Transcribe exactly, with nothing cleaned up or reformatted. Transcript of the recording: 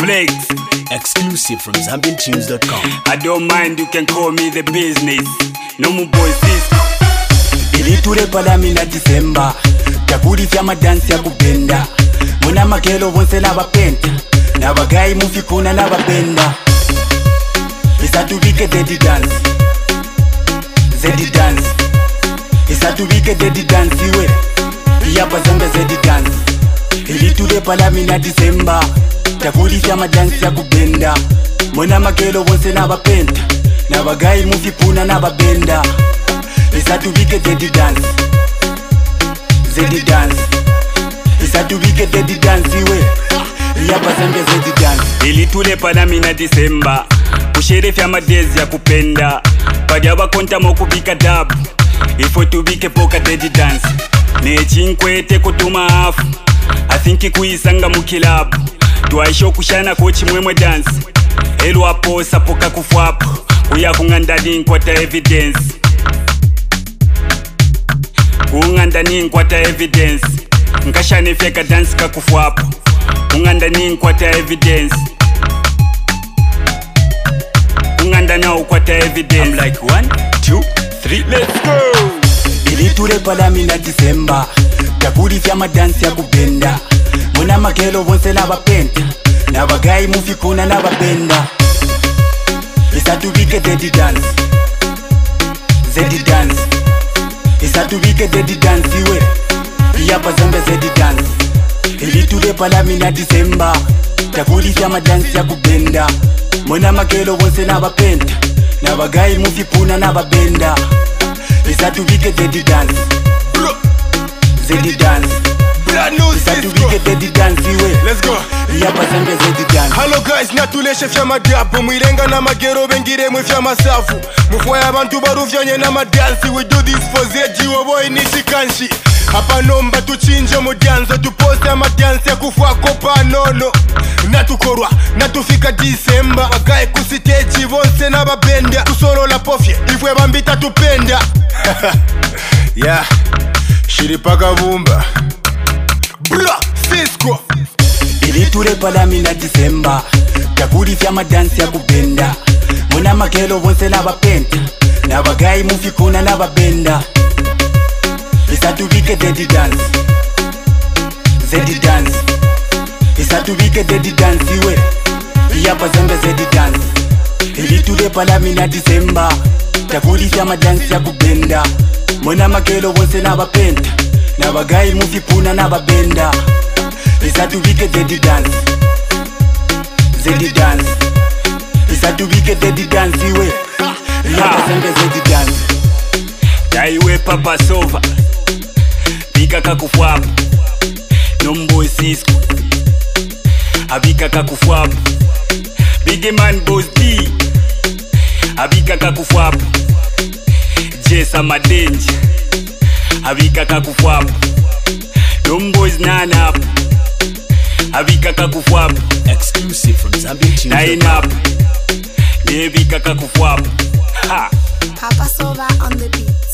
Flex, exclusive from Zambian Tunes dot com. I don't mind, you can call me the business. No more boys, Cisco. Iliture palamina December Takuri fyama dance ya kubenda Muna makelo wonse na bapenta Na bagai mufikuna na babenda Isatubike dedi dance Zedi dance Isatubike dedi dance iwe Iyapa zembe zedi dance Iliture palamina December Takuri fyama dance ya kubenda Muna makelo wonse na bapenta Na bagai mufikuna na babenda Isatubike dedi dance Zedi dance Isatubike dedi dance iwe Iyapa zembe zedi dance Ilitule palamina December Kushere fyama dezi ya kupenda Padia wakonta mokubika dabu Ifo tubike poka dedi dance Nechinkwete kutuma hafu Athinki kuisanga mukilabu Tuaisho kushana kochi mwemwe dance Elu aposa poka kufuapu Uya kungandani nkwata evidence Unganda ninkwata evidence Nkashane feka dance kakufuapo Unganda ninkwata evidence Unganda na ukwata evidence I'm like one, two, three, let's go. Iliture palamina December Takuri fyama dance ya kubenda Muna makelo wonse na bapenta Na bagai mufikuna na babenda Isatubike dedi dance Zedi dance Isatubike dedi dance iwe Iyapa zembe zedi dance Iliture palamina December Takuri fyama dance ya kubenda Muna makelo wonse na bapenta Na bagai mufikuna na babenda Isatubike dedi dance Zedi dance Isatubike dedi dance iwe Let's go. Iyapa zembe zedi dance. Hello guys, natuleshe fyama diapo Mwirenga na magero bengire mwe fyama safu Mufwaya abantu baruvyenye na madansi We do this for zeji woboy nisikanshi Hapa nomba tuchinje mudanzo Tupose ya madansi ya kufuako panono Natukorwa, natufika December Wagae kusiteji vonse na babenda Kusoro la pofye, ifwe bambita tupenda Yeah, shiripaka vumba Blah, Cisco. Iliture palamina December Takuri fyama dance ya kubenda Muna makelo wonse na bapenta Na bagai mufikuna na babenda Isatubike dedi dance Zedi dance Isatubike dedi dance iwe Iyapa zembe zedi dance Iliture palamina December Takuri fyama dance ya kubenda Muna makelo wonse na bapenta Na bagai mufikuna na babenda Isatubike dedi dance Zedi dance Isatubike dedi dance iwe Iyapa zembe zedi dance Daiwe papa sova Bika kakufuapo Nomboy Cisco Abika kakufuapo Big man boss D Abika kakufuapo Jessa Madenji Abika kakufuapo Nomboys nana up Abika kakufuapo Exclusive from Zambian Tunes dot com. Nine up Nebika kakufuapo Ha Papa Sova on the beat.